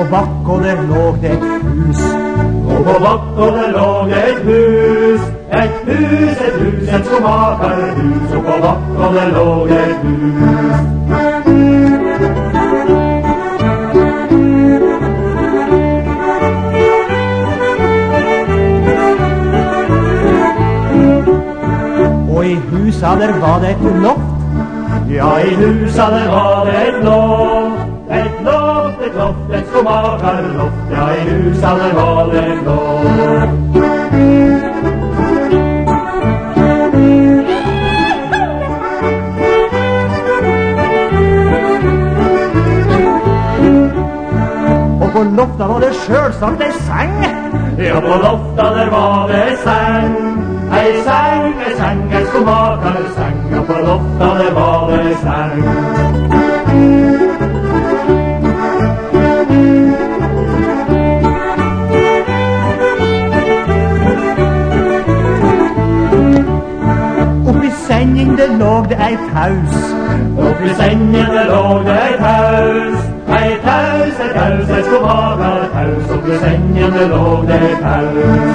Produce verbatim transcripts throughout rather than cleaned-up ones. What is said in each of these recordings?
bakk og der lå det et hus. Og på bakk og der lå det et hus. Et hus, et hus, et skomakerhus. Og på bakk og der lå det et hus. Og i husa der var det et loft. Ja, i husa der var det et loft. Et loft, et loft, et skomakerloft. Ja, i husa der var det et loft. Og på lofta var det sjølsagt ei seng. Ja, på lofta der var det ei seng. Ei seng, ei seng, ei skomakerseng. Ja, på lofta der var det ei seng. Oppi sengen det lå det ei taus. Oppi sengen det lå det ei taus. Ei taus, ei taus, ei skomakertaus. Oppi sengen det lå det ei taus.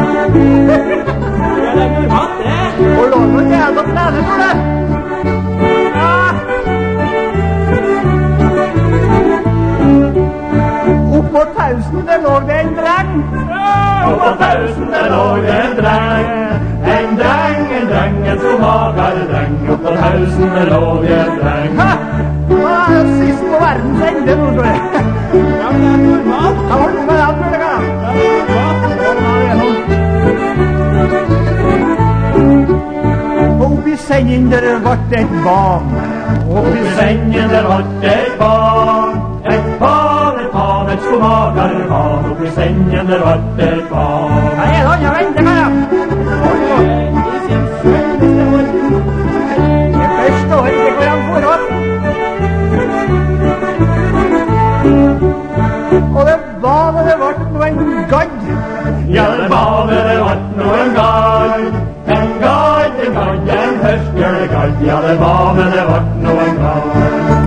Ja, det er normalt det. Og lå noe jævla plene for det. Ja. Oppå tausen det lå det en dreng. Oppå tausen det lå det en dreng. En dreng, en dreng, en skomakerdreng. Oppå tausen det lå det en dreng. Ha! Hva er det sist på verdens ende, nå, tror jeg? Ja, men det er normalt. Ja, hold med alt mulig, ja. Ja, det er normalt. Oppi sengen der vart et barn. Oppi sengen der vart et barn. Et barn, et barn, et skomakerbarn. Oppi sengen der vart et barn. Ja, jeg da, jeg venter meg, ja. Jeg forstår ikke hvor han får opp. Og det var det det vart noe en gadd. Ja, det var det det vart noe en gadd. En gadd, en gadd, en høstgjørlegadd. Ja, det var det det vart noe en gadd.